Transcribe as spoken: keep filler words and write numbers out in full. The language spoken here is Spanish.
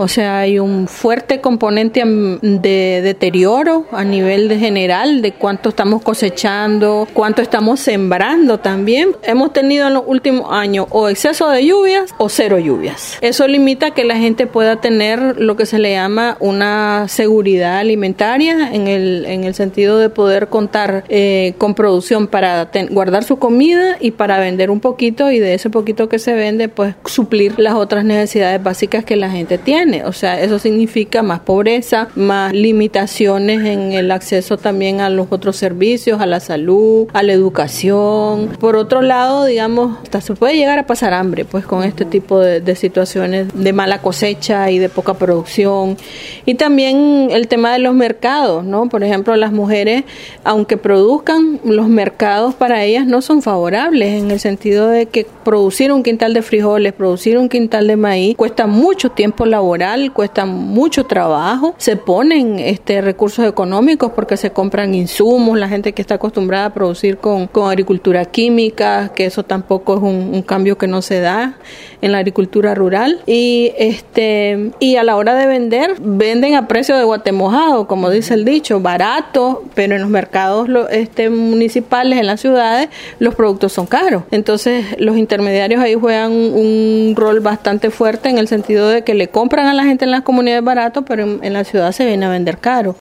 o sea, hay un fuerte componente de deterioro a nivel de general de cuánto estamos cosechando, cuánto estamos sembrando también. Hemos tenido en los últimos años o exceso de lluvias o cero lluvias. Eso limita que la gente pueda tener lo que se le llama una seguridad alimentaria en el, en el sentido de poder contar eh, con producción para ten, guardar su comida y para vender un poquito, y de ese poquito que se vende pues suplir las otras necesidades básicas que la gente tiene. O sea, eso significa más pobreza, más limitaciones en el acceso también a los otros servicios, a la salud, a la educación. Por otro lado, digamos, hasta se puede llegar a pasar hambre pues con este tipo de, de situaciones de mala cosecha y de poca producción. Y también el tema de los mercados, ¿no? Por ejemplo, las mujeres, aunque produzcan, los mercados para ellas no son favorables, en el sentido de que producir un quintal de frijoles, producir un quintal de maíz, cuesta mucho tiempo laboral, cuesta mucho trabajo, se ponen este recursos económicos porque se compran insumos, la gente que está acostumbrada a producir con, con agricultura química, que eso tampoco es un, un cambio que no se da en la agricultura rural, y este y a la hora de vender, venden a precio de guatemojado, como dice el dicho, barato, pero en los mercados este, municipales, en las ciudades, los productos son caros. Entonces, los intermediarios ahí juegan un, un rol bastante fuerte en el sentido de que le compran a la gente en las comunidades barato, pero en, en la ciudad se viene a vender caro.